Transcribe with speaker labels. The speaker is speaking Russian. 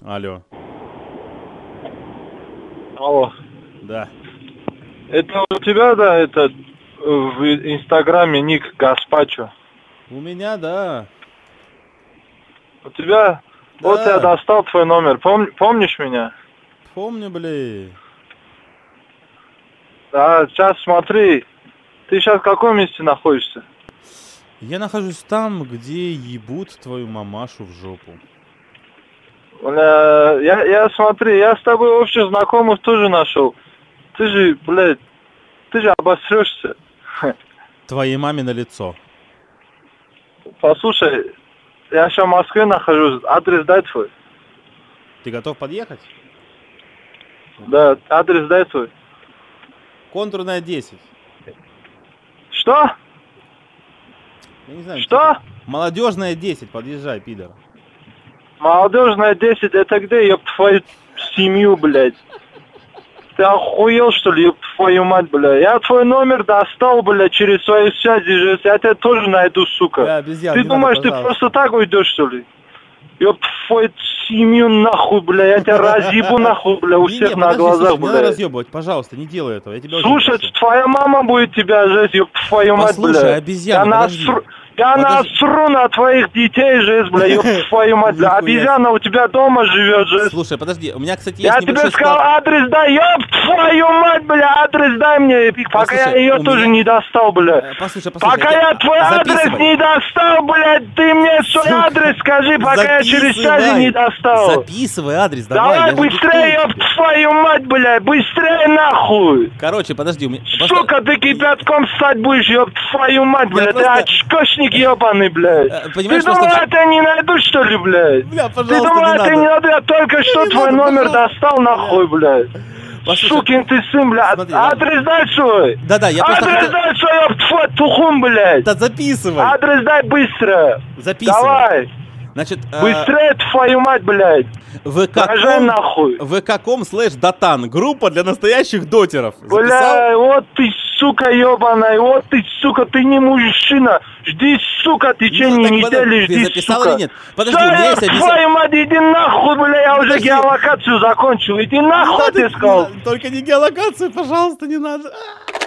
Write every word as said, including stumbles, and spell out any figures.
Speaker 1: Алло.
Speaker 2: Алло.
Speaker 1: Да.
Speaker 2: Это у тебя, да, это в Инстаграме ник Гаспачо?
Speaker 1: У меня, да.
Speaker 2: У тебя?
Speaker 1: Да.
Speaker 2: Вот я достал твой номер. Пом... Помнишь меня?
Speaker 1: Помню, блин.
Speaker 2: Да, сейчас смотри. Ты сейчас в каком месте находишься?
Speaker 1: Я нахожусь там, где ебут твою мамашу в жопу.
Speaker 2: Бля, я, я смотри, я с тобой общих знакомых тоже нашел. Ты же, блядь, ты же обосрешься.
Speaker 1: Твоей маме на лицо.
Speaker 2: Послушай, я сейчас в Москве нахожусь. Адрес дай твой.
Speaker 1: Ты готов подъехать?
Speaker 2: Да, адрес дай твой.
Speaker 1: Контурная десять.
Speaker 2: Что?
Speaker 1: Я не знаю.
Speaker 2: Что?
Speaker 1: Типа, молодежная десять, подъезжай, пидор.
Speaker 2: Молодежная десять, это где, ёб твою семью, блядь? Ты охуел, что ли, ёб твою мать, бля? Я твой номер достал, бля, через свои связи же. Я тебя тоже найду, сука.
Speaker 1: Да, обезьян,
Speaker 2: ты
Speaker 1: не
Speaker 2: думаешь,
Speaker 1: надо,
Speaker 2: ты просто так уйдешь, что ли? Ёб твою семью, нахуй, бля. Я тебя разъебу, нахуй, бля, у
Speaker 1: Не,
Speaker 2: всех
Speaker 1: не,
Speaker 2: на
Speaker 1: подожди,
Speaker 2: глазах,
Speaker 1: слушай, не надо
Speaker 2: бля.
Speaker 1: разъебывать, пожалуйста, не делай этого. Я тебя очень
Speaker 2: Слушай,
Speaker 1: прошу.
Speaker 2: твоя мама будет тебя жесть, ёб твою мать, бля.
Speaker 1: Послушай, обезьяна,
Speaker 2: Я
Speaker 1: подожди.
Speaker 2: насру... Я
Speaker 1: Подожди.
Speaker 2: насру на твоих детей, жесть, бля, ёб твою мать, бля.
Speaker 1: Нихуя
Speaker 2: Обезьяна у тебя дома живет, жесть.
Speaker 1: Слушай, подожди, у меня, кстати, есть
Speaker 2: Я тебе
Speaker 1: небольшой
Speaker 2: сказал,
Speaker 1: склад.
Speaker 2: адрес дай, ёб твою мать, бля, адрес дай мне, пока
Speaker 1: Послушай,
Speaker 2: я ее
Speaker 1: у
Speaker 2: тоже
Speaker 1: меня-
Speaker 2: не достал, бля.
Speaker 1: Э, Послушай, послушай.
Speaker 2: Пока
Speaker 1: я
Speaker 2: я
Speaker 1: тебе-
Speaker 2: твой адрес
Speaker 1: записывай.
Speaker 2: не достал, блядь, ты мне свой
Speaker 1: Сука.
Speaker 2: адрес скажи, пока я через связи
Speaker 1: Записывай.
Speaker 2: не достал.
Speaker 1: Записывай адрес, давай.
Speaker 2: Давай
Speaker 1: я же
Speaker 2: быстрее,
Speaker 1: диктую
Speaker 2: ёб
Speaker 1: тебе.
Speaker 2: твою мать, блядь, быстрее нахуй.
Speaker 1: Короче, подожди, у меня... просто-
Speaker 2: Сука, ты кипятком ссать будешь, ёб твою мать, блядь,
Speaker 1: просто-
Speaker 2: ты очкошник ёбаный, блядь.
Speaker 1: Э,
Speaker 2: Ты
Speaker 1: понимаешь,
Speaker 2: думал,
Speaker 1: просто-
Speaker 2: я тебя не найду, что ли, блядь?
Speaker 1: Бля,
Speaker 2: Ты
Speaker 1: пожалуйста,
Speaker 2: думал,
Speaker 1: не
Speaker 2: я тебя
Speaker 1: надо.
Speaker 2: не найду, я только что
Speaker 1: не
Speaker 2: твой
Speaker 1: надо,
Speaker 2: номер
Speaker 1: пожалуйста.
Speaker 2: достал, нахуй, блядь.
Speaker 1: Послушай,
Speaker 2: Сукин ты сын, блядь.
Speaker 1: смотри, ладно.
Speaker 2: Адрес дай свой.
Speaker 1: Да-да, я просто
Speaker 2: Адрес
Speaker 1: хотел-
Speaker 2: дай свой, ёб твой тухум, блядь.
Speaker 1: Да записывай.
Speaker 2: Адрес дай быстро.
Speaker 1: Записывай.
Speaker 2: Давай.
Speaker 1: Значит, э,
Speaker 2: Быстрее, твою мать, блядь. Рожай
Speaker 1: vk.com
Speaker 2: нахуй.
Speaker 1: vk.com слэш датан. Группа для настоящих дотеров. Записал?
Speaker 2: Бля, вот ты, сука, ёбаная, вот ты, сука, ты не мужчина. Жди, сука, в течение
Speaker 1: Ну, так
Speaker 2: недели,
Speaker 1: подожди, ты
Speaker 2: жди,
Speaker 1: записал
Speaker 2: сука.
Speaker 1: или нет? Подожди, у меня есть объяснение.
Speaker 2: твою мать, иди нахуй, бля, я уже
Speaker 1: Подожди.
Speaker 2: геолокацию закончил. Иди
Speaker 1: Не
Speaker 2: нахуй,
Speaker 1: надо,
Speaker 2: ты
Speaker 1: не
Speaker 2: сказал.
Speaker 1: надо, только не геолокацию, пожалуйста, не надо.